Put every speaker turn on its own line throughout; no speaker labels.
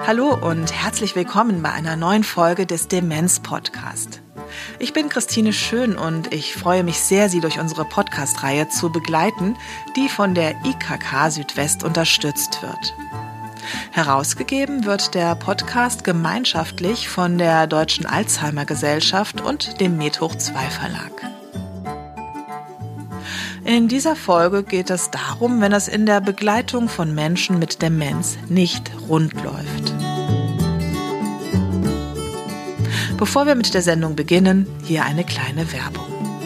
Hallo und herzlich willkommen bei einer neuen Folge des Demenz-Podcast. Ich bin Christine Schön und ich freue mich sehr, Sie durch unsere Podcast-Reihe zu begleiten, die von der IKK Südwest unterstützt wird. Herausgegeben wird der Podcast gemeinschaftlich von der Deutschen Alzheimer Gesellschaft und dem Med+2 Verlag. In dieser Folge geht es darum, wenn es in der Begleitung von Menschen mit Demenz nicht rund läuft. Bevor wir mit der Sendung beginnen, hier eine kleine Werbung.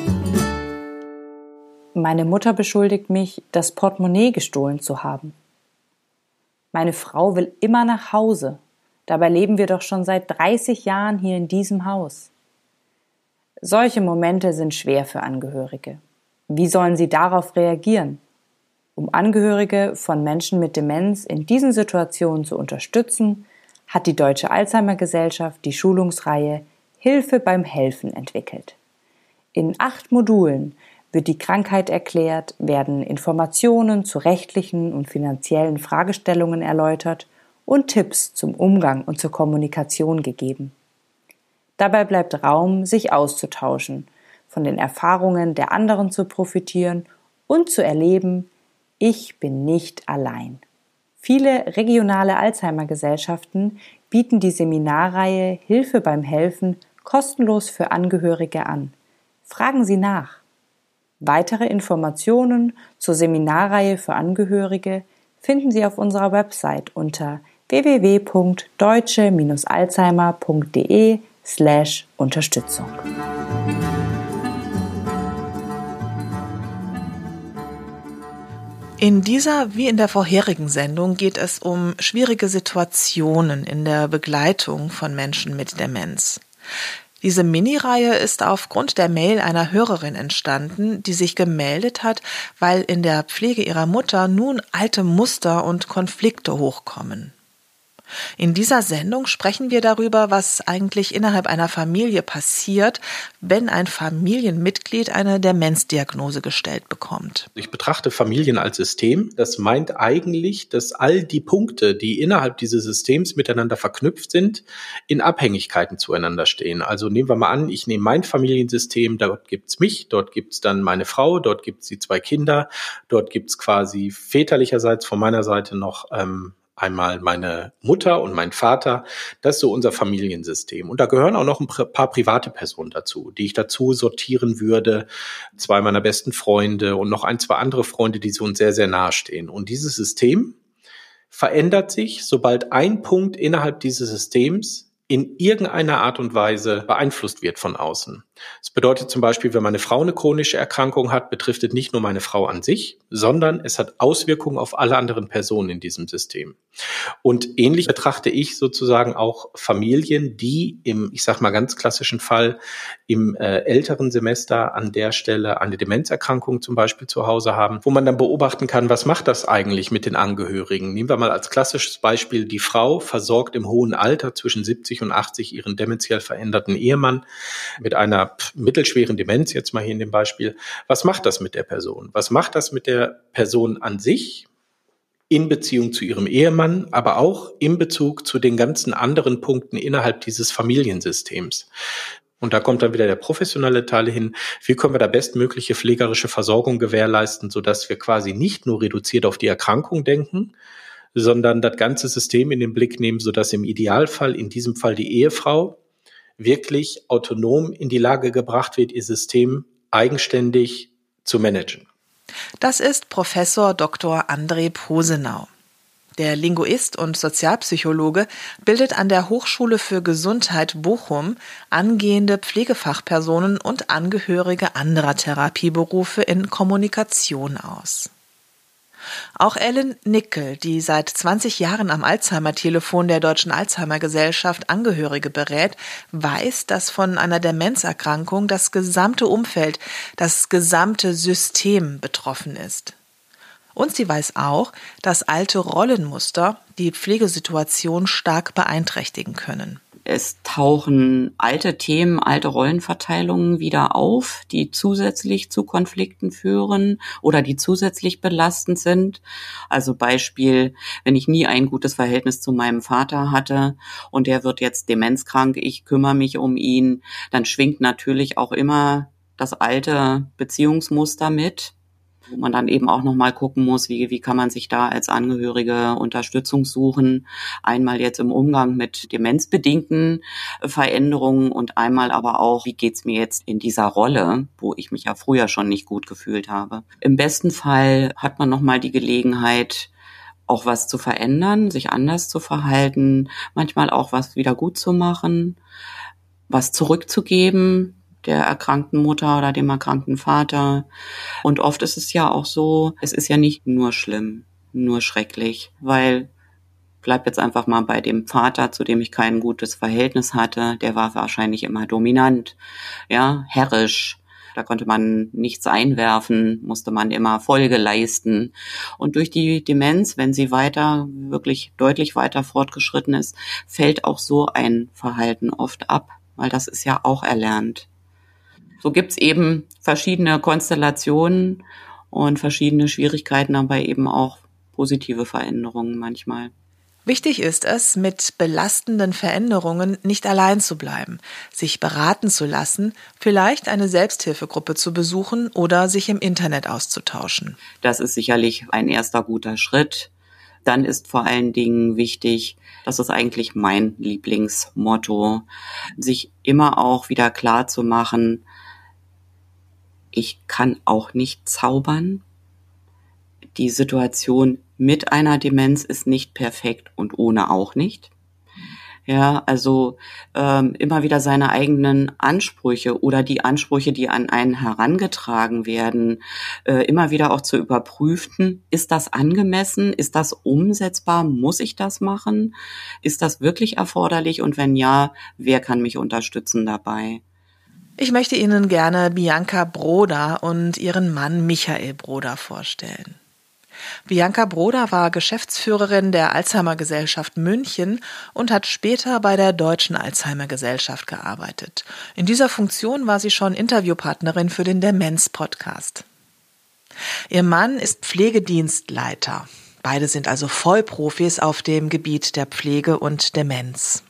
Meine Mutter beschuldigt mich, das Portemonnaie gestohlen zu haben. Meine Frau will immer nach Hause. Dabei leben wir doch schon seit 30 Jahren hier in diesem Haus. Solche Momente sind schwer für Angehörige. Wie sollen sie darauf reagieren? Um Angehörige von Menschen mit Demenz in diesen Situationen zu unterstützen, hat die Deutsche Alzheimer Gesellschaft die Schulungsreihe Hilfe beim Helfen entwickelt. In 8 Modulen wird die Krankheit erklärt, werden Informationen zu rechtlichen und finanziellen Fragestellungen erläutert und Tipps zum Umgang und zur Kommunikation gegeben. Dabei bleibt Raum, sich auszutauschen, von den Erfahrungen der anderen zu profitieren und zu erleben, ich bin nicht allein. Viele regionale Alzheimer-Gesellschaften bieten die Seminarreihe Hilfe beim Helfen kostenlos für Angehörige an. Fragen Sie nach. Weitere Informationen zur Seminarreihe für Angehörige finden Sie auf unserer Website unter www.deutsche-alzheimer.de/Unterstützung.
In dieser wie in der vorherigen Sendung geht es um schwierige Situationen in der Begleitung von Menschen mit Demenz. Diese Mini-Reihe ist aufgrund der Mail einer Hörerin entstanden, die sich gemeldet hat, weil in der Pflege ihrer Mutter nun alte Muster und Konflikte hochkommen. In dieser Sendung sprechen wir darüber, was eigentlich innerhalb einer Familie passiert, wenn ein Familienmitglied eine Demenzdiagnose gestellt bekommt.
Ich betrachte Familien als System. Das meint eigentlich, dass all die Punkte, die innerhalb dieses Systems miteinander verknüpft sind, in Abhängigkeiten zueinander stehen. Also nehmen wir mal an, ich nehme mein Familiensystem, dort gibt's mich, dort gibt's dann meine Frau, dort gibt's die 2 Kinder, dort gibt's quasi väterlicherseits von meiner Seite noch einmal meine Mutter und mein Vater, das ist so unser Familiensystem. Und da gehören auch noch ein paar private Personen dazu, die ich dazu sortieren würde. 2 meiner besten Freunde und noch 1, 2 andere Freunde, die so uns sehr, sehr nahe stehen. Und dieses System verändert sich, sobald ein Punkt innerhalb dieses Systems in irgendeiner Art und Weise beeinflusst wird von außen. Das bedeutet zum Beispiel, wenn meine Frau eine chronische Erkrankung hat, betrifft es nicht nur meine Frau an sich, sondern es hat Auswirkungen auf alle anderen Personen in diesem System. Und ähnlich betrachte ich sozusagen auch Familien, die im, ich sag mal ganz klassischen Fall, im älteren Semester an der Stelle eine Demenzerkrankung zum Beispiel zu Hause haben, wo man dann beobachten kann, was macht das eigentlich mit den Angehörigen? Nehmen wir mal als klassisches Beispiel, die Frau versorgt im hohen Alter zwischen 70 und 80 ihren dementiell veränderten Ehemann mit einer mittelschweren Demenz, jetzt mal hier in dem Beispiel. Was macht das mit der Person? Was macht das mit der Person an sich in Beziehung zu ihrem Ehemann, aber auch in Bezug zu den ganzen anderen Punkten innerhalb dieses Familiensystems? Und da kommt dann wieder der professionelle Teil hin. Wie können wir da bestmögliche pflegerische Versorgung gewährleisten, sodass wir quasi nicht nur reduziert auf die Erkrankung denken, sondern das ganze System in den Blick nehmen, sodass im Idealfall, in diesem Fall die Ehefrau, wirklich autonom in die Lage gebracht wird, ihr System eigenständig zu managen.
Das ist Professor Dr. André Posenau. Der Linguist und Sozialpsychologe bildet an der Hochschule für Gesundheit Bochum angehende Pflegefachpersonen und Angehörige anderer Therapieberufe in Kommunikation aus. Auch Ellen Nickel, die seit 20 Jahren am Alzheimer-Telefon der Deutschen Alzheimer Gesellschaft Angehörige berät, weiß, dass von einer Demenzerkrankung das gesamte Umfeld, das gesamte System betroffen ist. Und sie weiß auch, dass alte Rollenmuster die Pflegesituation stark beeinträchtigen können.
Es tauchen alte Themen, alte Rollenverteilungen wieder auf, die zusätzlich zu Konflikten führen oder die zusätzlich belastend sind. Also Beispiel, wenn ich nie ein gutes Verhältnis zu meinem Vater hatte und der wird jetzt demenzkrank, ich kümmere mich um ihn, dann schwingt natürlich auch immer das alte Beziehungsmuster mit, wo man dann eben auch nochmal gucken muss, wie kann man sich da als Angehörige Unterstützung suchen. Einmal jetzt im Umgang mit demenzbedingten Veränderungen und einmal aber auch, wie geht's mir jetzt in dieser Rolle, wo ich mich ja früher schon nicht gut gefühlt habe. Im besten Fall hat man nochmal die Gelegenheit, auch was zu verändern, sich anders zu verhalten, manchmal auch was wieder gut zu machen, was zurückzugeben, der erkrankten Mutter oder dem erkrankten Vater. Und oft ist es ja auch so, es ist ja nicht nur schlimm, nur schrecklich, weil, bleib jetzt einfach mal bei dem Vater, zu dem ich kein gutes Verhältnis hatte, der war wahrscheinlich immer dominant, ja, herrisch. Da konnte man nichts einwerfen, musste man immer Folge leisten. Und durch die Demenz, wenn sie wirklich deutlich weiter fortgeschritten ist, fällt auch so ein Verhalten oft ab, weil das ist ja auch erlernt. So gibt's eben verschiedene Konstellationen und verschiedene Schwierigkeiten, aber eben auch positive Veränderungen manchmal.
Wichtig ist es, mit belastenden Veränderungen nicht allein zu bleiben, sich beraten zu lassen, vielleicht eine Selbsthilfegruppe zu besuchen oder sich im Internet auszutauschen.
Das ist sicherlich ein erster guter Schritt. Dann ist vor allen Dingen wichtig, das ist eigentlich mein Lieblingsmotto, sich immer auch wieder klar zu machen, ich kann auch nicht zaubern. Die Situation mit einer Demenz ist nicht perfekt und ohne auch nicht. Ja, also immer wieder seine eigenen Ansprüche oder die Ansprüche, die an einen herangetragen werden, immer wieder auch zu überprüfen, ist das angemessen, ist das umsetzbar, muss ich das machen, ist das wirklich erforderlich und wenn ja, wer kann mich unterstützen dabei?
Ich möchte Ihnen gerne Bianca Broda und ihren Mann Michael Broda vorstellen. Bianca Broda war Geschäftsführerin der Alzheimer-Gesellschaft München und hat später bei der Deutschen Alzheimer-Gesellschaft gearbeitet. In dieser Funktion war sie schon Interviewpartnerin für den Demenz-Podcast. Ihr Mann ist Pflegedienstleiter. Beide sind also Vollprofis auf dem Gebiet der Pflege und Demenz.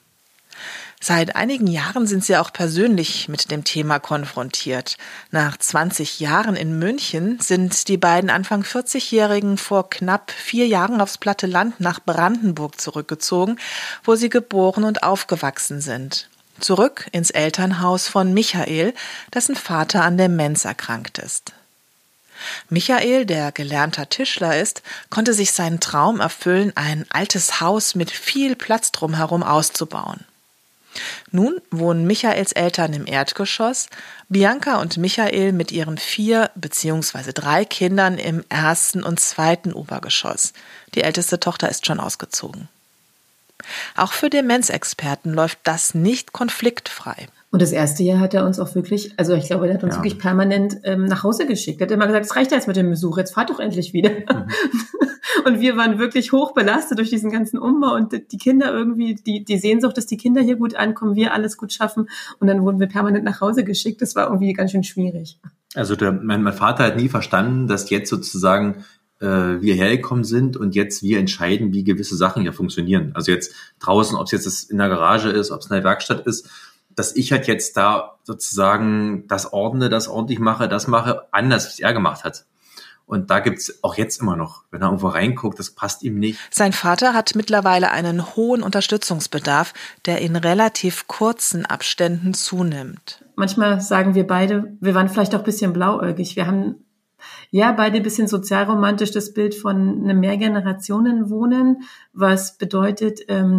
Seit einigen Jahren sind sie auch persönlich mit dem Thema konfrontiert. Nach 20 Jahren in München sind die beiden Anfang 40-Jährigen vor knapp 4 Jahren aufs platte Land nach Brandenburg zurückgezogen, wo sie geboren und aufgewachsen sind. Zurück ins Elternhaus von Michael, dessen Vater an Demenz erkrankt ist. Michael, der gelernter Tischler ist, konnte sich seinen Traum erfüllen, ein altes Haus mit viel Platz drumherum auszubauen. Nun wohnen Michaels Eltern im Erdgeschoss, Bianca und Michael mit ihren 4 bzw. 3 Kindern im 1. und 2. Obergeschoss. Die älteste Tochter ist schon ausgezogen. Auch für Demenzexperten läuft das nicht konfliktfrei.
Und das erste Jahr hat er uns auch wirklich, also ich glaube, er hat uns wirklich permanent nach Hause geschickt. Er hat immer gesagt, es reicht jetzt mit dem Besuch, jetzt fahrt doch endlich wieder. Mhm. Und wir waren wirklich hoch belastet durch diesen ganzen Umbau und die Kinder irgendwie, die Sehnsucht, dass die Kinder hier gut ankommen, wir alles gut schaffen. Und dann wurden wir permanent nach Hause geschickt. Das war irgendwie ganz schön schwierig.
Also mein Vater hat nie verstanden, dass jetzt sozusagen wir hergekommen sind und jetzt wir entscheiden, wie gewisse Sachen hier funktionieren. Also jetzt draußen, ob es jetzt in der Garage ist, ob es in der Werkstatt ist, dass ich halt jetzt da sozusagen das ordne, das ordentlich mache, das mache, anders, wie es er gemacht hat. Und da gibt's auch jetzt immer noch, wenn er irgendwo reinguckt, das passt ihm nicht.
Sein Vater hat mittlerweile einen hohen Unterstützungsbedarf, der in relativ kurzen Abständen zunimmt.
Manchmal sagen wir beide, wir waren vielleicht auch ein bisschen blauäugig. Wir haben beide ein bisschen sozialromantisch das Bild von einem Mehrgenerationenwohnen, was bedeutet,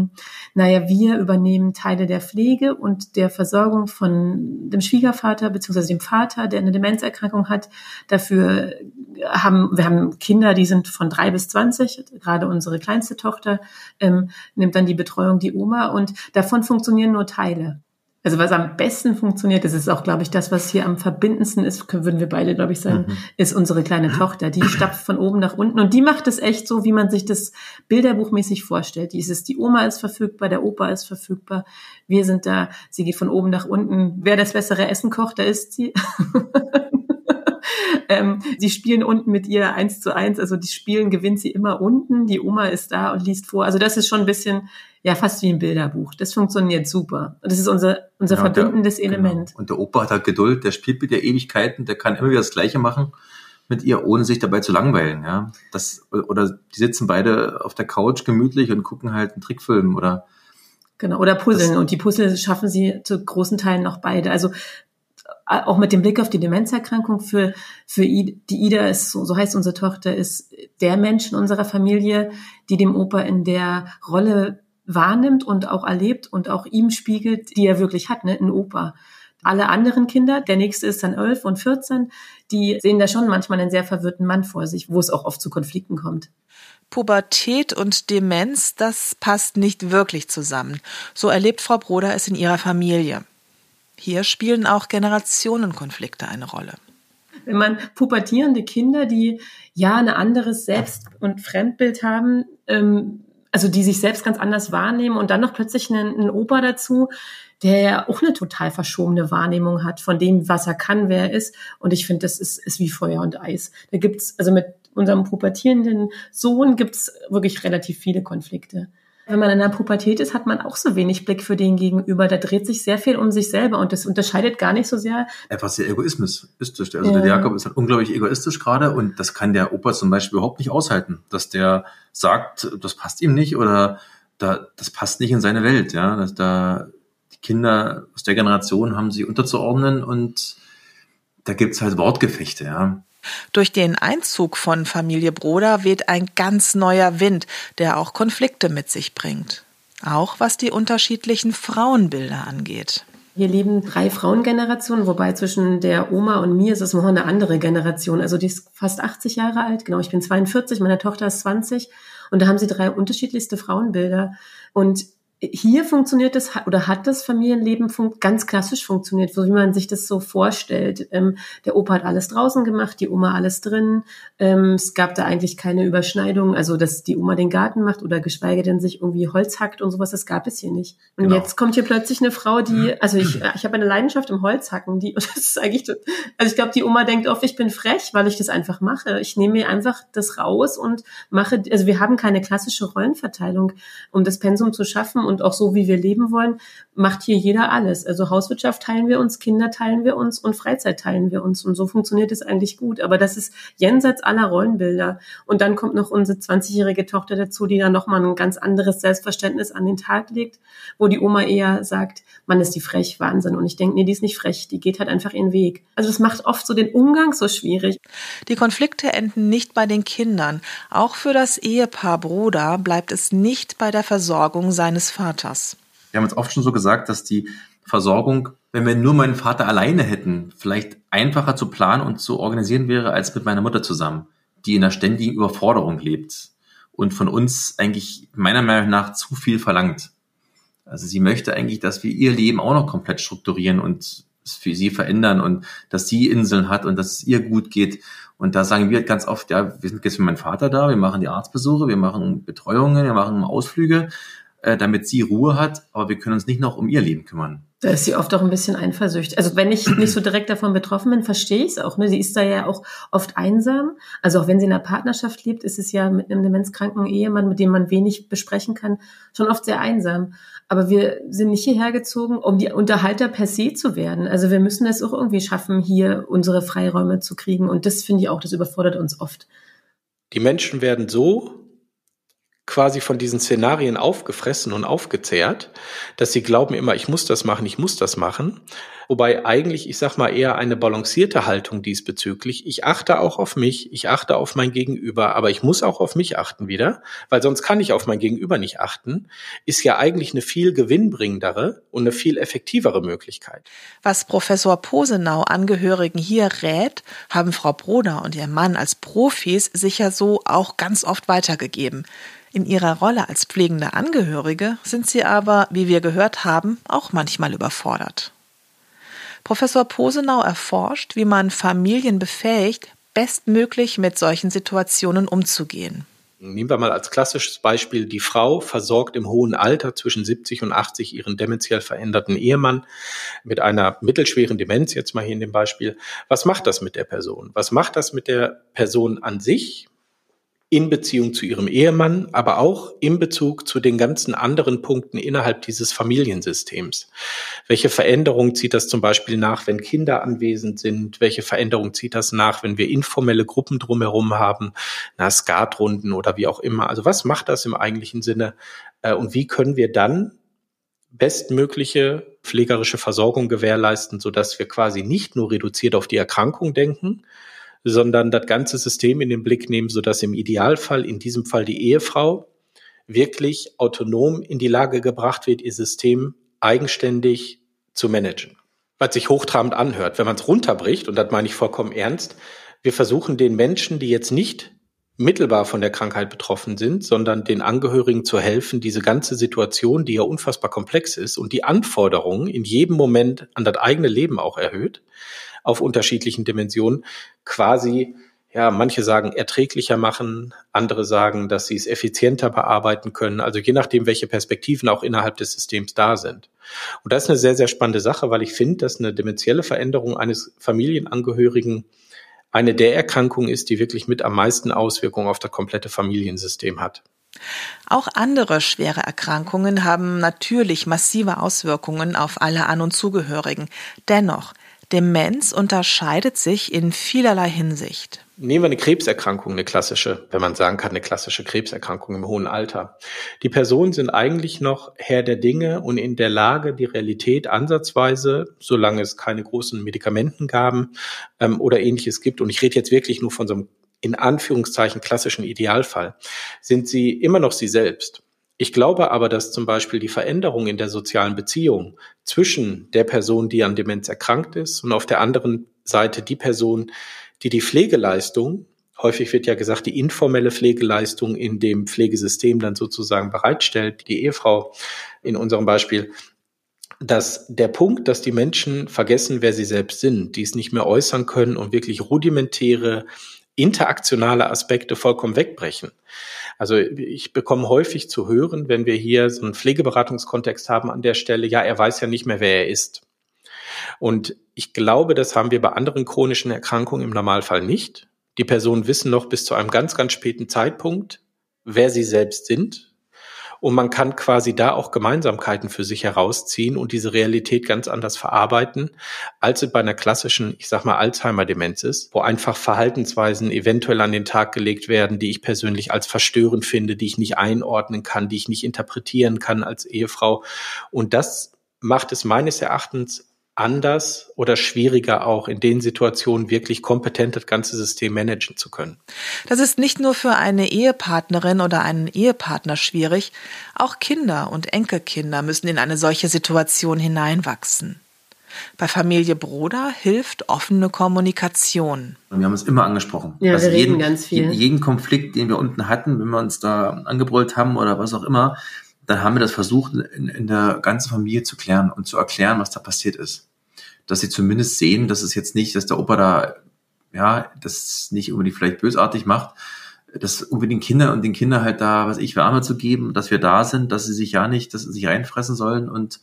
wir übernehmen Teile der Pflege und der Versorgung von dem Schwiegervater bzw. dem Vater, der eine Demenzerkrankung hat. Dafür wir haben Kinder, die sind von 3 bis 20, gerade unsere kleinste Tochter nimmt dann die Betreuung die Oma und davon funktionieren nur Teile. Also was am besten funktioniert, das ist auch, glaube ich, das, was hier am verbindendsten ist, würden wir beide, glaube ich, sagen, ist unsere kleine Tochter. Die stapft von oben nach unten und die macht es echt so, wie man sich das bilderbuchmäßig vorstellt. Die Oma ist verfügbar, der Opa ist verfügbar, wir sind da, sie geht von oben nach unten. Wer das bessere Essen kocht, da ist sie. Sie spielen unten mit ihr 1:1, also die Spielen gewinnt sie immer unten, die Oma ist da und liest vor. Also das ist schon ein bisschen, ja, fast wie ein Bilderbuch. Das funktioniert super. Und das ist unser verbindendes Element.
Genau. Und der Opa hat halt Geduld, der spielt mit der Ewigkeiten, der kann immer wieder das Gleiche machen mit ihr, ohne sich dabei zu langweilen. Ja, oder die sitzen beide auf der Couch gemütlich und gucken halt einen Trickfilm oder
genau, oder puzzeln. Und die Puzzle schaffen sie zu großen Teilen noch beide. Also auch mit dem Blick auf die Demenzerkrankung für die Ida ist, so heißt unsere Tochter, ist der Mensch in unserer Familie, die dem Opa in der Rolle wahrnimmt und auch erlebt und auch ihm spiegelt, die er wirklich hat, ne, ein Opa. Alle anderen Kinder, der nächste ist dann 11 und 14, die sehen da schon manchmal einen sehr verwirrten Mann vor sich, wo es auch oft zu Konflikten kommt.
Pubertät und Demenz, das passt nicht wirklich zusammen. So erlebt Frau Broder es in ihrer Familie. Hier spielen auch Generationenkonflikte eine Rolle.
Wenn man pubertierende Kinder, die ja ein anderes Selbst- und Fremdbild haben, also die sich selbst ganz anders wahrnehmen und dann noch plötzlich einen Opa dazu, der ja auch eine total verschobene Wahrnehmung hat von dem, was er kann, wer er ist. Und ich finde, das ist wie Feuer und Eis. Da gibt's, also mit unserem pubertierenden Sohn gibt's wirklich relativ viele Konflikte. Wenn man in der Pubertät ist, hat man auch so wenig Blick für den Gegenüber. Da dreht sich sehr viel um sich selber und das unterscheidet gar nicht so sehr.
Einfach sehr egoistisch. Also der Jakob ist halt unglaublich egoistisch gerade und das kann der Opa zum Beispiel überhaupt nicht aushalten, dass der sagt, das passt ihm nicht oder das passt nicht in seine Welt. Ja, dass da die Kinder aus der Generation haben sich unterzuordnen und da gibt's halt Wortgefechte. Ja.
Durch den Einzug von Familie Broder weht ein ganz neuer Wind, der auch Konflikte mit sich bringt. Auch was die unterschiedlichen Frauenbilder angeht.
Hier leben 3 Frauengenerationen, wobei zwischen der Oma und mir ist es noch eine andere Generation. Also die ist fast 80 Jahre alt, genau, ich bin 42, meine Tochter ist 20 und da haben sie 3 unterschiedlichste Frauenbilder. Und hier funktioniert es oder hat das Familienleben ganz klassisch funktioniert, so wie man sich das so vorstellt. Der Opa hat alles draußen gemacht, die Oma alles drin. Es gab da eigentlich keine Überschneidung, also dass die Oma den Garten macht oder geschweige denn sich irgendwie Holz hackt und sowas, das gab es hier nicht. Und genau. Jetzt kommt hier plötzlich eine Frau, die, also ich habe eine Leidenschaft im Holzhacken, das ist eigentlich, also ich glaube, die Oma denkt oft, ich bin frech, weil ich das einfach mache. Ich nehme mir einfach das raus und mache, also wir haben keine klassische Rollenverteilung, um das Pensum zu schaffen und auch so, wie wir leben wollen, macht hier jeder alles. Also Hauswirtschaft teilen wir uns, Kinder teilen wir uns und Freizeit teilen wir uns. Und so funktioniert es eigentlich gut. Aber das ist jenseits aller Rollenbilder. Und dann kommt noch unsere 20-jährige Tochter dazu, die dann nochmal ein ganz anderes Selbstverständnis an den Tag legt, wo die Oma eher sagt, Mann, ist die frech, Wahnsinn. Und ich denke, nee, die ist nicht frech, die geht halt einfach ihren Weg. Also das macht oft so den Umgang so schwierig.
Die Konflikte enden nicht bei den Kindern. Auch für das Ehepaar Broder bleibt es nicht bei der Versorgung seines Vaters.
Wir haben uns oft schon so gesagt, dass die Versorgung, wenn wir nur meinen Vater alleine hätten, vielleicht einfacher zu planen und zu organisieren wäre, als mit meiner Mutter zusammen, die in einer ständigen Überforderung lebt und von uns eigentlich meiner Meinung nach zu viel verlangt. Also sie möchte eigentlich, dass wir ihr Leben auch noch komplett strukturieren und es für sie verändern und dass sie Inseln hat und dass es ihr gut geht. Und da sagen wir ganz oft, ja, wir sind jetzt für meinen Vater da, wir machen die Arztbesuche, wir machen Betreuungen, wir machen Ausflüge, damit sie Ruhe hat, aber wir können uns nicht noch um ihr Leben kümmern.
Da ist sie oft auch ein bisschen eifersüchtig. Also wenn ich nicht so direkt davon betroffen bin, verstehe ich es auch. Ne? Sie ist da ja auch oft einsam. Also auch wenn sie in einer Partnerschaft lebt, ist es ja mit einem demenzkranken Ehemann, mit dem man wenig besprechen kann, schon oft sehr einsam. Aber wir sind nicht hierher gezogen, um die Unterhalter per se zu werden. Also wir müssen es auch irgendwie schaffen, hier unsere Freiräume zu kriegen. Und das finde ich auch, das überfordert uns oft.
Die Menschen werden so quasi von diesen Szenarien aufgefressen und aufgezehrt, dass sie glauben immer, ich muss das machen. Wobei eigentlich, ich sag mal, eher eine balancierte Haltung diesbezüglich. Ich achte auch auf mich, ich achte auf mein Gegenüber, aber ich muss auch auf mich achten wieder, weil sonst kann ich auf mein Gegenüber nicht achten, ist ja eigentlich eine viel gewinnbringendere und eine viel effektivere Möglichkeit.
Was Professor Posenau Angehörigen hier rät, haben Frau Broder und ihr Mann als Profis sicher so auch ganz oft weitergegeben. In ihrer Rolle als pflegende Angehörige sind sie aber, wie wir gehört haben, auch manchmal überfordert. Professor Posenau erforscht, wie man Familien befähigt, bestmöglich mit solchen Situationen umzugehen.
Nehmen wir mal als klassisches Beispiel, die Frau versorgt im hohen Alter zwischen 70 und 80 ihren dementiell veränderten Ehemann mit einer mittelschweren Demenz, jetzt mal hier in dem Beispiel. Was macht das mit der Person? Was macht das mit der Person an sich in Beziehung zu ihrem Ehemann, aber auch in Bezug zu den ganzen anderen Punkten innerhalb dieses Familiensystems? Welche Veränderungen zieht das zum Beispiel nach, wenn Kinder anwesend sind? Welche Veränderungen zieht das nach, wenn wir informelle Gruppen drumherum haben, Skatrunden oder wie auch immer? Also was macht das im eigentlichen Sinne? Und wie können wir dann bestmögliche pflegerische Versorgung gewährleisten, sodass wir quasi nicht nur reduziert auf die Erkrankung denken, sondern das ganze System in den Blick nehmen, sodass im Idealfall, in diesem Fall die Ehefrau, wirklich autonom in die Lage gebracht wird, ihr System eigenständig zu managen. Was sich hochtrabend anhört, wenn man es runterbricht, und das meine ich vollkommen ernst, wir versuchen den Menschen, die jetzt nicht mittelbar von der Krankheit betroffen sind, sondern den Angehörigen zu helfen, diese ganze Situation, die ja unfassbar komplex ist und die Anforderungen in jedem Moment an das eigene Leben auch erhöht, auf unterschiedlichen Dimensionen, quasi, ja, manche sagen erträglicher machen, andere sagen, dass sie es effizienter bearbeiten können, also je nachdem, welche Perspektiven auch innerhalb des Systems da sind. Und das ist eine sehr, sehr spannende Sache, weil ich finde, dass eine dementielle Veränderung eines Familienangehörigen eine der Erkrankungen ist, die wirklich mit am meisten Auswirkungen auf das komplette Familiensystem hat.
Auch andere schwere Erkrankungen haben natürlich massive Auswirkungen auf alle An- und Zugehörigen. Dennoch, Demenz unterscheidet sich in vielerlei Hinsicht.
Nehmen wir eine Krebserkrankung, eine klassische, wenn man sagen kann, eine klassische Krebserkrankung im hohen Alter. Die Personen sind eigentlich noch Herr der Dinge und in der Lage, die Realität ansatzweise, solange es keine großen Medikamentengaben oder Ähnliches gibt, und ich rede jetzt wirklich nur von so einem in Anführungszeichen klassischen Idealfall, sind sie immer noch sie selbst. Ich glaube aber, dass zum Beispiel die Veränderung in der sozialen Beziehung zwischen der Person, die an Demenz erkrankt ist, und auf der anderen Seite die Person, die die Pflegeleistung, häufig wird ja gesagt, die informelle Pflegeleistung in dem Pflegesystem dann sozusagen bereitstellt, die Ehefrau in unserem Beispiel, dass der Punkt, dass die Menschen vergessen, wer sie selbst sind, die es nicht mehr äußern können und wirklich rudimentäre interaktionale Aspekte vollkommen wegbrechen. Also ich bekomme häufig zu hören, wenn wir hier so einen Pflegeberatungskontext haben an der Stelle, ja, er weiß ja nicht mehr, wer er ist. Und ich glaube, das haben wir bei anderen chronischen Erkrankungen im Normalfall nicht. Die Personen wissen noch bis zu einem ganz, ganz späten Zeitpunkt, wer sie selbst sind. Und man kann quasi da auch Gemeinsamkeiten für sich herausziehen und diese Realität ganz anders verarbeiten, als es bei einer klassischen, ich sag mal, Alzheimer-Demenz ist, wo einfach Verhaltensweisen eventuell an den Tag gelegt werden, die ich persönlich als verstörend finde, die ich nicht einordnen kann, die ich nicht interpretieren kann als Ehefrau. Und das macht es meines Erachtens anders oder schwieriger auch in den Situationen wirklich kompetent das ganze System managen zu können.
Das ist nicht nur für eine Ehepartnerin oder einen Ehepartner schwierig, auch Kinder und Enkelkinder müssen in eine solche Situation hineinwachsen. Bei Familie Broder hilft offene Kommunikation.
Wir haben es immer angesprochen.
Ja,
also
wir reden ganz viel.
Jeden Konflikt, den wir unten hatten, wenn wir uns da angebrüllt haben oder was auch immer, dann haben wir das versucht, in der ganzen Familie zu klären und zu erklären, was da passiert ist. Dass sie zumindest sehen, dass es jetzt nicht, dass der Opa da, ja, das nicht unbedingt vielleicht bösartig macht, dass unbedingt Kinder und den Kindern halt da, was ich, Wärme zu geben, dass wir da sind, dass sie sich ja nicht, dass sie sich reinfressen sollen. Und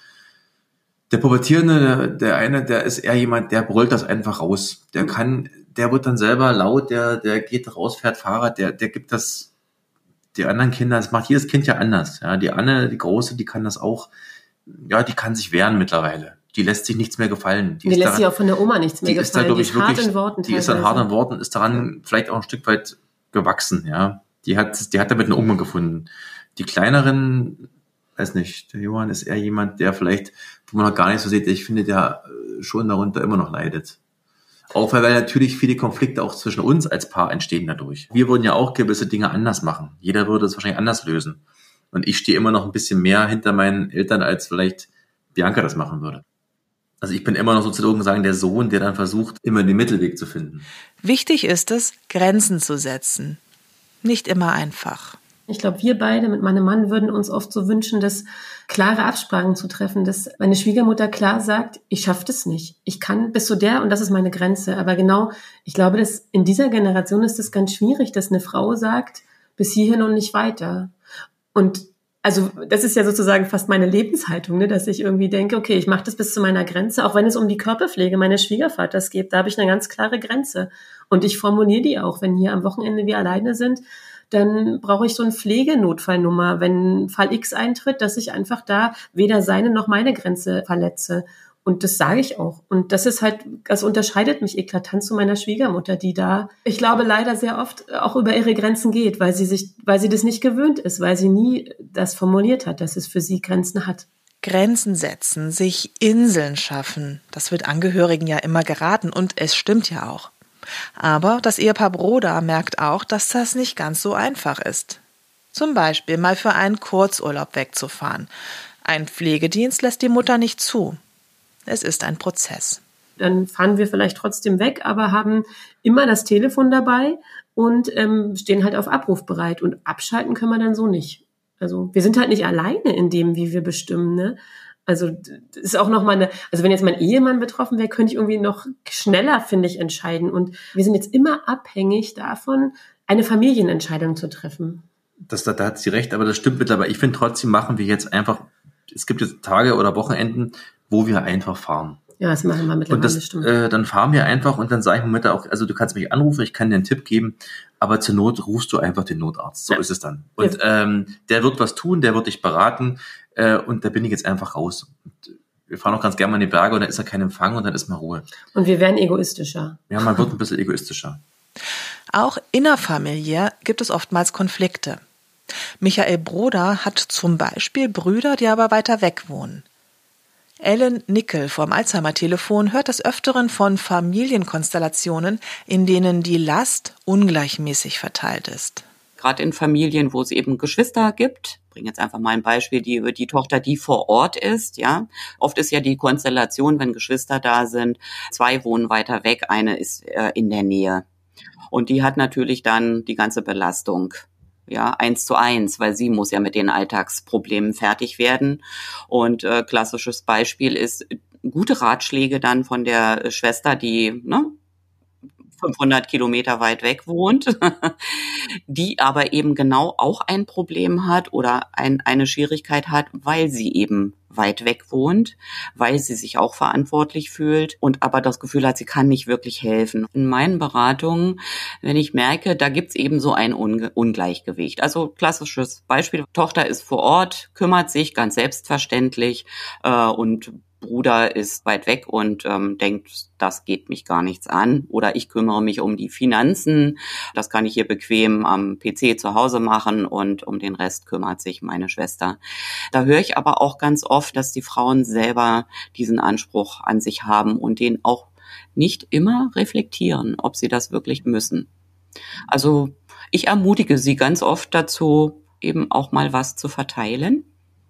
der Pubertierende, der eine, der ist eher jemand, der brüllt das einfach raus. Der wird dann selber laut, der geht raus, fährt Fahrrad, der gibt das, die anderen Kinder, das macht jedes Kind ja anders. Ja, die Anne, die Große, die kann das auch, ja, die kann sich wehren mittlerweile. Die lässt sich nichts mehr gefallen.
Die lässt sich auch von der Oma nichts mehr gefallen.
Die ist hart in Worten. Die ist dann hart in Worten, ist daran vielleicht auch ein Stück weit gewachsen, ja. Die hat damit einen Umgang gefunden. Die kleineren, weiß nicht, der Johann ist eher jemand, der vielleicht, wo man noch gar nicht so sieht, ich finde, der schon darunter immer noch leidet. Auch weil natürlich viele Konflikte auch zwischen uns als Paar entstehen dadurch. Wir würden ja auch gewisse Dinge anders machen. Jeder würde es wahrscheinlich anders lösen. Und ich stehe immer noch ein bisschen mehr hinter meinen Eltern, als vielleicht Bianca das machen würde. Also ich bin immer noch sozusagen der Sohn, der dann versucht, immer den Mittelweg zu finden.
Wichtig ist es, Grenzen zu setzen. Nicht immer einfach.
Ich glaube, wir beide mit meinem Mann würden uns oft so wünschen, dass klare Absprachen zu treffen, dass meine Schwiegermutter klar sagt, ich schaffe das nicht. Ich kann bis zu der und das ist meine Grenze. Aber genau, ich glaube, dass in dieser Generation ist es ganz schwierig, dass eine Frau sagt, bis hierhin und nicht weiter. Und also das ist ja sozusagen fast meine Lebenshaltung, ne, dass ich irgendwie denke, okay, ich mache das bis zu meiner Grenze, auch wenn es um die Körperpflege meines Schwiegervaters geht, da habe ich eine ganz klare Grenze. Und ich formuliere die auch, wenn hier am Wochenende wir alleine sind, dann brauche ich so eine Pflegenotfallnummer, wenn Fall X eintritt, dass ich einfach da weder seine noch meine Grenze verletze. Und das sage ich auch. Und das ist halt, das unterscheidet mich eklatant zu meiner Schwiegermutter, die da, ich glaube, leider sehr oft auch über ihre Grenzen geht, weil sie das nicht gewöhnt ist, weil sie nie das formuliert hat, dass es für sie Grenzen hat.
Grenzen setzen, sich Inseln schaffen, das wird Angehörigen ja immer geraten und es stimmt ja auch. Aber das Ehepaar Broda merkt auch, dass das nicht ganz so einfach ist. Zum Beispiel mal für einen Kurzurlaub wegzufahren. Ein Pflegedienst lässt die Mutter nicht zu. Es ist ein Prozess.
Dann fahren wir vielleicht trotzdem weg, aber haben immer das Telefon dabei und stehen halt auf Abruf bereit. Und abschalten können wir dann so nicht. Also wir sind halt nicht alleine in dem, wie wir bestimmen, ne? Also das ist auch nochmal also wenn jetzt mein Ehemann betroffen wäre, könnte ich irgendwie noch schneller, finde ich, entscheiden. Und wir sind jetzt immer abhängig davon, eine Familienentscheidung zu treffen.
Da hat sie recht, aber das stimmt mittlerweile. Ich finde, trotzdem machen wir jetzt einfach, es gibt jetzt Tage oder Wochenenden, wo wir einfach fahren.
Ja, das machen wir mittlerweile,
und
stimmt.
Dann fahren wir einfach und dann sage ich mir Mutter auch, also du kannst mich anrufen, ich kann dir einen Tipp geben, aber zur Not rufst du einfach den Notarzt. So ist es dann. Und der wird was tun, der wird dich beraten und da bin ich jetzt einfach raus. Und wir fahren auch ganz gerne mal in die Berge und da ist ja kein Empfang und dann ist mal Ruhe.
Und wir werden egoistischer.
Ja, man wird ein bisschen egoistischer.
Auch innerfamiliär gibt es oftmals Konflikte. Michael Broda hat zum Beispiel Brüder, die aber weiter weg wohnen. Ellen Nickel vom Alzheimer-Telefon hört des Öfteren von Familienkonstellationen, in denen die Last ungleichmäßig verteilt ist.
Gerade in Familien, wo es eben Geschwister gibt, ich bringe jetzt einfach mal ein Beispiel, die Tochter, die vor Ort ist, ja. Oft ist ja die Konstellation, wenn Geschwister da sind, 2 wohnen weiter weg, eine ist in der Nähe. Und die hat natürlich dann die ganze Belastung. Ja, 1:1, weil sie muss ja mit den Alltagsproblemen fertig werden. Und klassisches Beispiel ist gute Ratschläge dann von der Schwester, die 500 Kilometer weit weg wohnt, die aber eben genau auch ein Problem hat oder eine Schwierigkeit hat, weil sie eben weit weg wohnt, weil sie sich auch verantwortlich fühlt und aber das Gefühl hat, sie kann nicht wirklich helfen. In meinen Beratungen, wenn ich merke, da gibt's eben so ein Ungleichgewicht. Also klassisches Beispiel, Tochter ist vor Ort, kümmert sich ganz selbstverständlich und Bruder ist weit weg und denkt, das geht mich gar nichts an. Oder ich kümmere mich um die Finanzen. Das kann ich hier bequem am PC zu Hause machen und um den Rest kümmert sich meine Schwester. Da höre ich aber auch ganz oft, dass die Frauen selber diesen Anspruch an sich haben und den auch nicht immer reflektieren, ob sie das wirklich müssen. Also ich ermutige sie ganz oft dazu, eben auch mal was zu verteilen.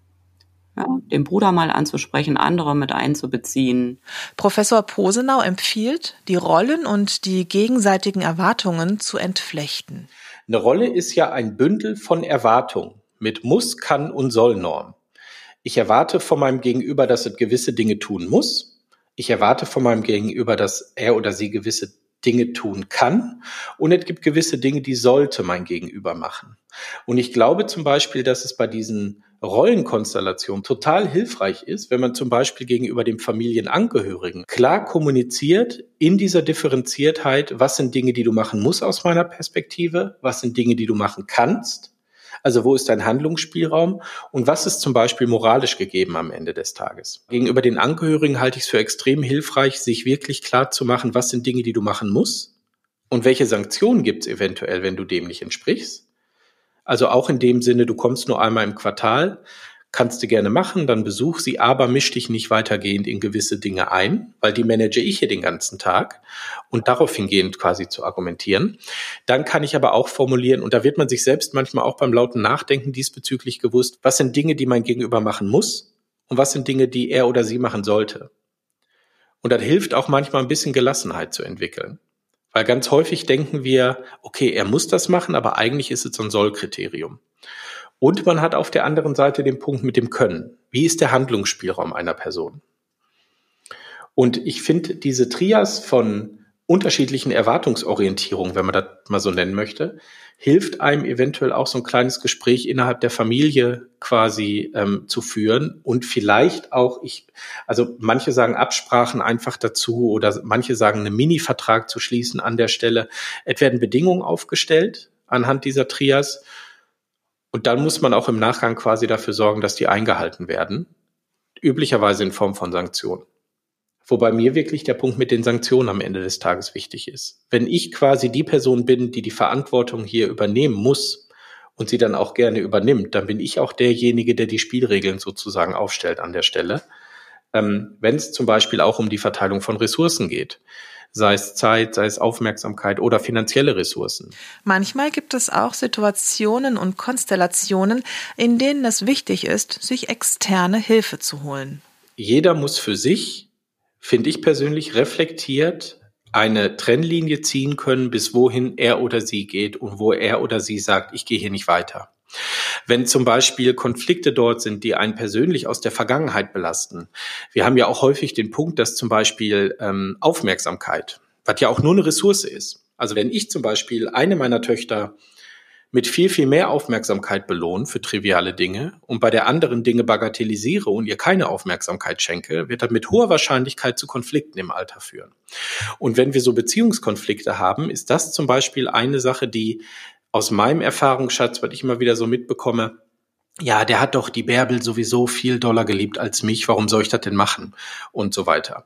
Ja, den Bruder mal anzusprechen, andere mit einzubeziehen.
Professor Posenau empfiehlt, die Rollen und die gegenseitigen Erwartungen zu entflechten.
Eine Rolle ist ja ein Bündel von Erwartungen mit Muss, Kann und Soll-Norm. Ich erwarte von meinem Gegenüber, dass es gewisse Dinge tun muss. Ich erwarte von meinem Gegenüber, dass er oder sie gewisse Dinge tun kann. Und es gibt gewisse Dinge, die sollte mein Gegenüber machen. Und ich glaube zum Beispiel, dass es bei diesen Rollenkonstellation total hilfreich ist, wenn man zum Beispiel gegenüber dem Familienangehörigen klar kommuniziert in dieser Differenziertheit, was sind Dinge, die du machen musst aus meiner Perspektive, was sind Dinge, die du machen kannst, also wo ist dein Handlungsspielraum und was ist zum Beispiel moralisch gegeben am Ende des Tages. Gegenüber den Angehörigen halte ich es für extrem hilfreich, sich wirklich klar zu machen, was sind Dinge, die du machen musst und welche Sanktionen gibt es eventuell, wenn du dem nicht entsprichst. Also auch in dem Sinne, du kommst nur einmal im Quartal, kannst du gerne machen, dann besuch sie, aber misch dich nicht weitergehend in gewisse Dinge ein, weil die manage ich hier den ganzen Tag und darauf hingehend quasi zu argumentieren. Dann kann ich aber auch formulieren, und da wird man sich selbst manchmal auch beim lauten Nachdenken diesbezüglich gewusst, was sind Dinge, die mein Gegenüber machen muss und was sind Dinge, die er oder sie machen sollte. Und das hilft auch manchmal ein bisschen Gelassenheit zu entwickeln. Weil ganz häufig denken wir, okay, er muss das machen, aber eigentlich ist es so ein Soll-Kriterium. Und man hat auf der anderen Seite den Punkt mit dem Können. Wie ist der Handlungsspielraum einer Person? Und ich finde diese Trias von unterschiedlichen Erwartungsorientierungen, wenn man das mal so nennen möchte, hilft einem eventuell auch so ein kleines Gespräch innerhalb der Familie quasi zu führen und vielleicht auch, also manche sagen Absprachen einfach dazu oder manche sagen einen Mini-Vertrag zu schließen an der Stelle. Es werden Bedingungen aufgestellt anhand dieser Trias und dann muss man auch im Nachgang quasi dafür sorgen, dass die eingehalten werden, üblicherweise in Form von Sanktionen. Wobei mir wirklich der Punkt mit den Sanktionen am Ende des Tages wichtig ist. Wenn ich quasi die Person bin, die die Verantwortung hier übernehmen muss und sie dann auch gerne übernimmt, dann bin ich auch derjenige, der die Spielregeln sozusagen aufstellt an der Stelle. Wenn es zum Beispiel auch um die Verteilung von Ressourcen geht, sei es Zeit, sei es Aufmerksamkeit oder finanzielle Ressourcen.
Manchmal gibt es auch Situationen und Konstellationen, in denen es wichtig ist, sich externe Hilfe zu holen.
Jeder muss für sich, finde ich persönlich, reflektiert eine Trennlinie ziehen können, bis wohin er oder sie geht und wo er oder sie sagt, ich gehe hier nicht weiter. Wenn zum Beispiel Konflikte dort sind, die einen persönlich aus der Vergangenheit belasten. Wir haben ja auch häufig den Punkt, dass zum Beispiel Aufmerksamkeit, was ja auch nur eine Ressource ist. Also wenn ich zum Beispiel eine meiner Töchter mit viel, viel mehr Aufmerksamkeit belohnen für triviale Dinge und bei der anderen Dinge bagatellisiere und ihr keine Aufmerksamkeit schenke, wird das mit hoher Wahrscheinlichkeit zu Konflikten im Alter führen. Und wenn wir so Beziehungskonflikte haben, ist das zum Beispiel eine Sache, die aus meinem Erfahrungsschatz, was ich immer wieder so mitbekomme, ja, der hat doch die Bärbel sowieso viel doller geliebt als mich, warum soll ich das denn machen? Und so weiter.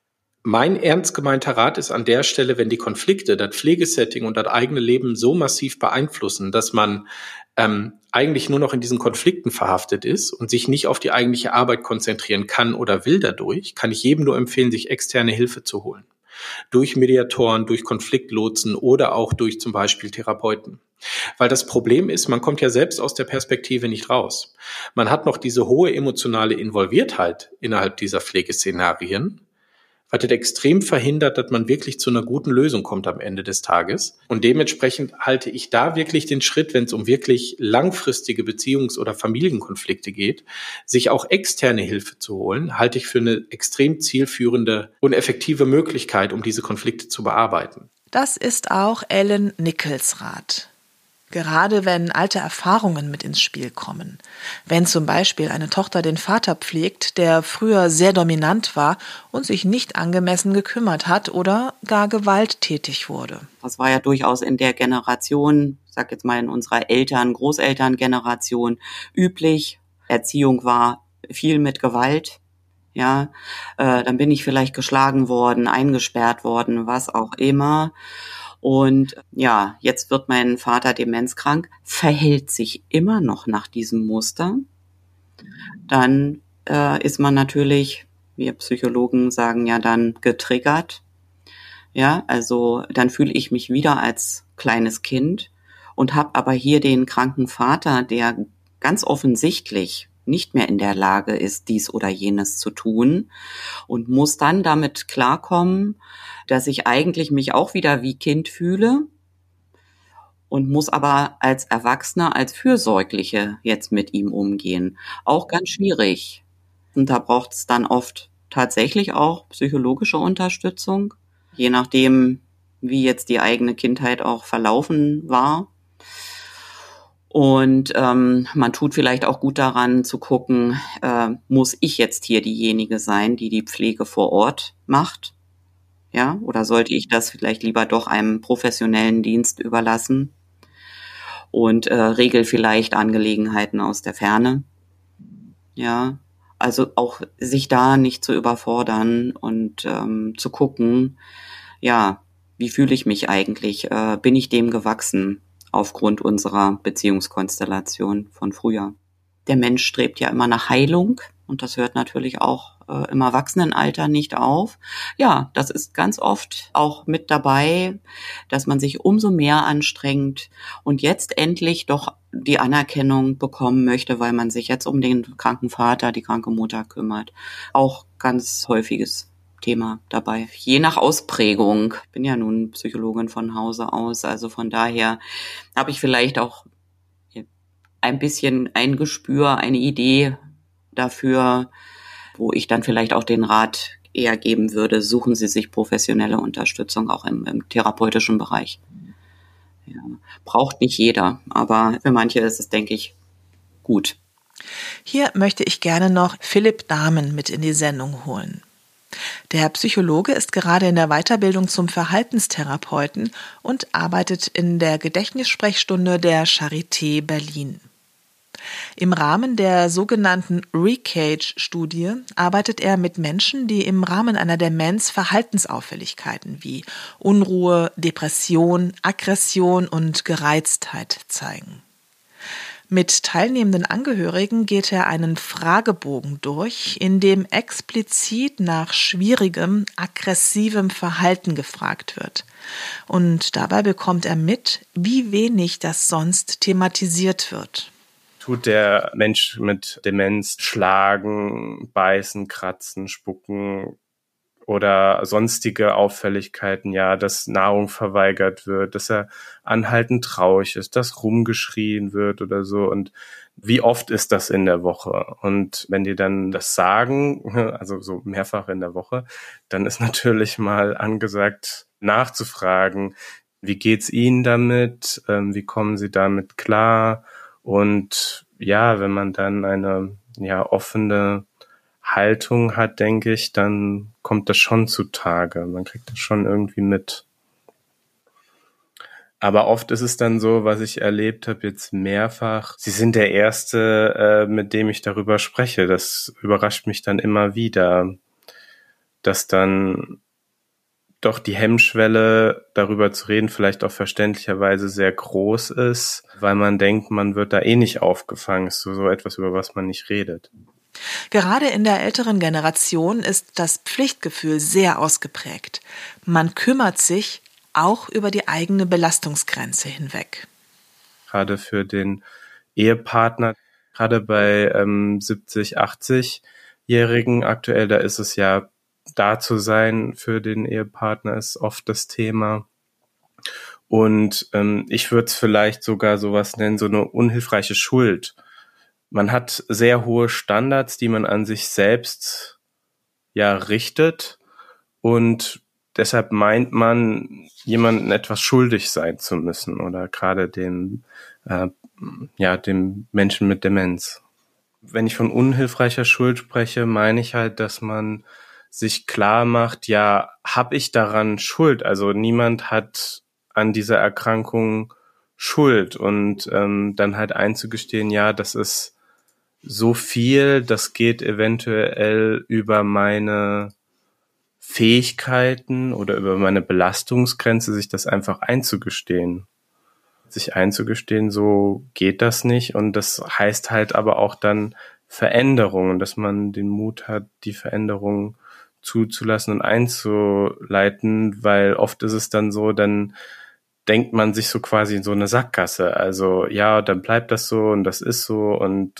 Mein ernst gemeinter Rat ist an der Stelle, wenn die Konflikte, das Pflegesetting und das eigene Leben so massiv beeinflussen, dass man eigentlich nur noch in diesen Konflikten verhaftet ist und sich nicht auf die eigentliche Arbeit konzentrieren kann oder will dadurch, kann ich jedem nur empfehlen, sich externe Hilfe zu holen. Durch Mediatoren, durch Konfliktlotsen oder auch durch zum Beispiel Therapeuten. Weil das Problem ist, man kommt ja selbst aus der Perspektive nicht raus. Man hat noch diese hohe emotionale Involviertheit innerhalb dieser Pflegeszenarien, was das extrem verhindert, dass man wirklich zu einer guten Lösung kommt am Ende des Tages. Und dementsprechend halte ich da wirklich den Schritt, wenn es um wirklich langfristige Beziehungs- oder Familienkonflikte geht, sich auch externe Hilfe zu holen, halte ich für eine extrem zielführende und effektive Möglichkeit, um diese Konflikte zu bearbeiten.
Das ist auch Ellen Nickels Rat. Gerade wenn alte Erfahrungen mit ins Spiel kommen. Wenn zum Beispiel eine Tochter den Vater pflegt, der früher sehr dominant war und sich nicht angemessen gekümmert hat oder gar gewalttätig wurde.
Das war ja durchaus in der Generation, sag jetzt mal in unserer Großelterngeneration üblich. Erziehung war viel mit Gewalt. Ja, dann bin ich vielleicht geschlagen worden, eingesperrt worden, was auch immer. Und ja, jetzt wird mein Vater demenzkrank, verhält sich immer noch nach diesem Muster. Dann ist man natürlich, wir Psychologen sagen ja dann, getriggert. Ja, also dann fühle ich mich wieder als kleines Kind und habe aber hier den kranken Vater, der ganz offensichtlich nicht mehr in der Lage ist, dies oder jenes zu tun und muss dann damit klarkommen, dass ich eigentlich mich auch wieder wie Kind fühle und muss aber als Erwachsener, als Fürsorgliche jetzt mit ihm umgehen. Auch ganz schwierig. Und da braucht es dann oft tatsächlich auch psychologische Unterstützung, je nachdem, wie jetzt die eigene Kindheit auch verlaufen war. Und man tut vielleicht auch gut daran zu gucken, muss ich jetzt hier diejenige sein, die die Pflege vor Ort macht? Ja, oder sollte ich das vielleicht lieber doch einem professionellen Dienst überlassen und regel vielleicht Angelegenheiten aus der Ferne? Ja, also auch sich da nicht zu überfordern und zu gucken, ja, wie fühle ich mich eigentlich? Bin ich dem gewachsen aufgrund unserer Beziehungskonstellation von früher? Der Mensch strebt ja immer nach Heilung und das hört natürlich auch im Erwachsenenalter nicht auf. Ja, das ist ganz oft auch mit dabei, dass man sich umso mehr anstrengt und jetzt endlich doch die Anerkennung bekommen möchte, weil man sich jetzt um den kranken Vater, die kranke Mutter kümmert. Auch ganz häufiges Thema dabei. Je nach Ausprägung. Ich bin ja nun Psychologin von Hause aus, also von daher habe ich vielleicht auch ein bisschen ein Gespür, eine Idee dafür, wo ich dann vielleicht auch den Rat eher geben würde, suchen Sie sich professionelle Unterstützung auch im therapeutischen Bereich. Ja, braucht nicht jeder, aber für manche ist es, denke ich, gut.
Hier möchte ich gerne noch Philipp Dahmen mit in die Sendung holen. Der Psychologe ist gerade in der Weiterbildung zum Verhaltenstherapeuten und arbeitet in der Gedächtnissprechstunde der Charité Berlin. Im Rahmen der sogenannten Recage-Studie arbeitet er mit Menschen, die im Rahmen einer Demenz Verhaltensauffälligkeiten wie Unruhe, Depression, Aggression und Gereiztheit zeigen. Mit teilnehmenden Angehörigen geht er einen Fragebogen durch, in dem explizit nach schwierigem, aggressivem Verhalten gefragt wird. Und dabei bekommt er mit, wie wenig das sonst thematisiert wird.
Tut der Mensch mit Demenz schlagen, beißen, kratzen, spucken oder sonstige Auffälligkeiten, ja, dass Nahrung verweigert wird, dass er anhaltend traurig ist, dass rumgeschrien wird oder so, und wie oft ist das in der Woche? Und wenn die dann das sagen, also so mehrfach in der Woche, dann ist natürlich mal angesagt, nachzufragen, wie geht's Ihnen damit, wie kommen Sie damit klar? Und ja, wenn man dann eine offene Haltung hat, denke ich, dann kommt das schon zutage. Man kriegt das schon irgendwie mit. Aber oft ist es dann so, was ich erlebt habe jetzt mehrfach, Sie sind der Erste, mit dem ich darüber spreche. Das überrascht mich dann immer wieder, dass dann doch die Hemmschwelle, darüber zu reden, vielleicht auch verständlicherweise sehr groß ist, weil man denkt, man wird da nicht aufgefangen. Ist so etwas, über was man nicht redet.
Gerade in der älteren Generation ist das Pflichtgefühl sehr ausgeprägt. Man kümmert sich auch über die eigene Belastungsgrenze hinweg.
Gerade für den Ehepartner, gerade bei 70-, 80-Jährigen aktuell, da ist es ja, da zu sein für den Ehepartner ist oft das Thema. Und ich würde es vielleicht sogar sowas nennen, so eine unhilfreiche Schuld. Man hat sehr hohe Standards, die man an sich selbst richtet, und deshalb meint man, jemandem etwas schuldig sein zu müssen, oder gerade dem Menschen mit Demenz. Wenn ich von unhilfreicher Schuld spreche, meine ich halt, dass man sich klar macht, ja, habe ich daran Schuld? Also niemand hat an dieser Erkrankung Schuld, und dann halt einzugestehen, ja, das ist so viel, das geht eventuell über meine Fähigkeiten oder über meine Belastungsgrenze, sich das einfach einzugestehen. Sich einzugestehen, so geht das nicht, und das heißt halt aber auch dann Veränderungen, dass man den Mut hat, die Veränderungen zuzulassen und einzuleiten, weil oft ist es dann so, dann denkt man sich so quasi in so eine Sackgasse. Also ja, dann bleibt das so und das ist so, und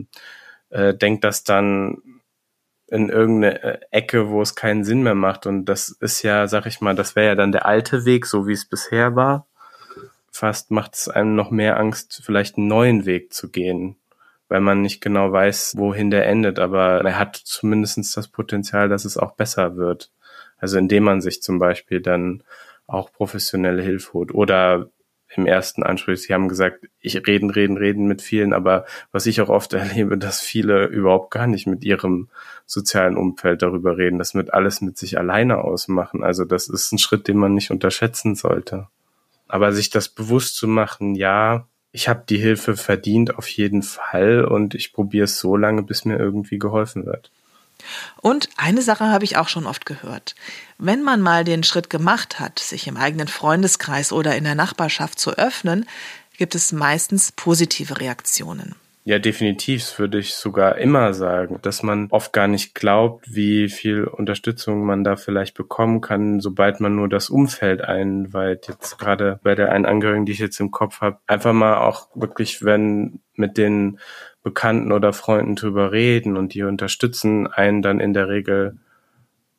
denkt das dann in irgendeine Ecke, wo es keinen Sinn mehr macht. Und das ist ja, sag ich mal, das wäre ja dann der alte Weg, so wie es bisher war. Fast macht es einem noch mehr Angst, vielleicht einen neuen Weg zu gehen, weil man nicht genau weiß, wohin der endet. Aber er hat zumindest das Potenzial, dass es auch besser wird. Also indem man sich zum Beispiel dann auch professionelle Hilfe holt. Oder im ersten Anspruch, Sie haben gesagt, ich reden mit vielen, aber was ich auch oft erlebe, dass viele überhaupt gar nicht mit ihrem sozialen Umfeld darüber reden, das wird alles mit sich alleine ausmachen. Also das ist ein Schritt, den man nicht unterschätzen sollte. Aber sich das bewusst zu machen, ja, ich habe die Hilfe verdient auf jeden Fall, und ich probiere es so lange, bis mir irgendwie geholfen wird.
Und eine Sache habe ich auch schon oft gehört. Wenn man mal den Schritt gemacht hat, sich im eigenen Freundeskreis oder in der Nachbarschaft zu öffnen, gibt es meistens positive Reaktionen.
Ja, definitiv, das würde ich sogar immer sagen, dass man oft gar nicht glaubt, wie viel Unterstützung man da vielleicht bekommen kann, sobald man nur das Umfeld einweiht. Jetzt gerade bei der einen Angehörigen, die ich jetzt im Kopf habe, einfach mal auch wirklich, wenn mit den Bekannten oder Freunden drüber reden, und die unterstützen einen dann in der Regel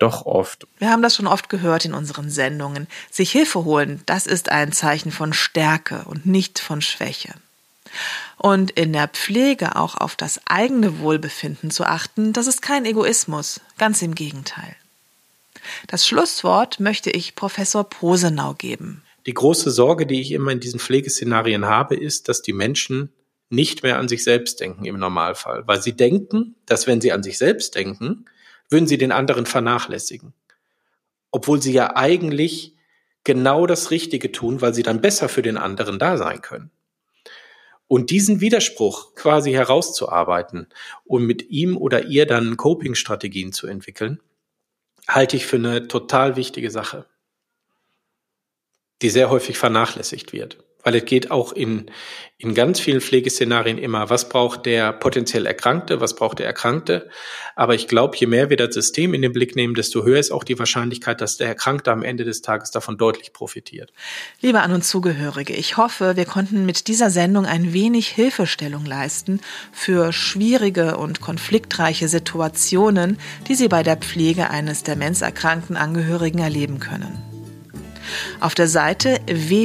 doch oft.
Wir haben das schon oft gehört in unseren Sendungen. Sich Hilfe holen, das ist ein Zeichen von Stärke und nicht von Schwäche. Und in der Pflege auch auf das eigene Wohlbefinden zu achten, das ist kein Egoismus, ganz im Gegenteil. Das Schlusswort möchte ich Professor Posenau geben.
Die große Sorge, die ich immer in diesen Pflegeszenarien habe, ist, dass die Menschen nicht mehr an sich selbst denken im Normalfall, weil sie denken, dass wenn sie an sich selbst denken, würden sie den anderen vernachlässigen. Obwohl sie ja eigentlich genau das Richtige tun, weil sie dann besser für den anderen da sein können. Und diesen Widerspruch quasi herauszuarbeiten und mit ihm oder ihr dann Coping-Strategien zu entwickeln, halte ich für eine total wichtige Sache, die sehr häufig vernachlässigt wird. Weil es geht auch in ganz vielen Pflegeszenarien immer, was braucht der potenziell Erkrankte, was braucht der Erkrankte. Aber ich glaube, je mehr wir das System in den Blick nehmen, desto höher ist auch die Wahrscheinlichkeit, dass der Erkrankte am Ende des Tages davon deutlich profitiert.
Liebe An- und Zugehörige, ich hoffe, wir konnten mit dieser Sendung ein wenig Hilfestellung leisten für schwierige und konfliktreiche Situationen, die Sie bei der Pflege eines demenzerkrankten Angehörigen erleben können. Auf der Seite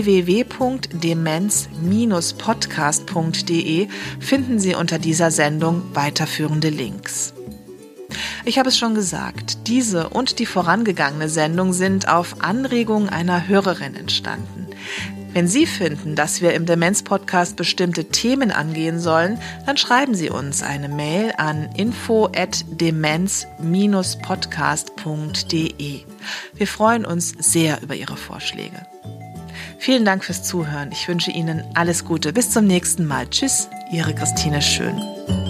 www.demenz-podcast.de finden Sie unter dieser Sendung weiterführende Links. Ich habe es schon gesagt, diese und die vorangegangene Sendung sind auf Anregung einer Hörerin entstanden. Wenn Sie finden, dass wir im Demenz-Podcast bestimmte Themen angehen sollen, dann schreiben Sie uns eine Mail an info@demenz-podcast.de. Wir freuen uns sehr über Ihre Vorschläge. Vielen Dank fürs Zuhören. Ich wünsche Ihnen alles Gute. Bis zum nächsten Mal. Tschüss, Ihre Christine Schön.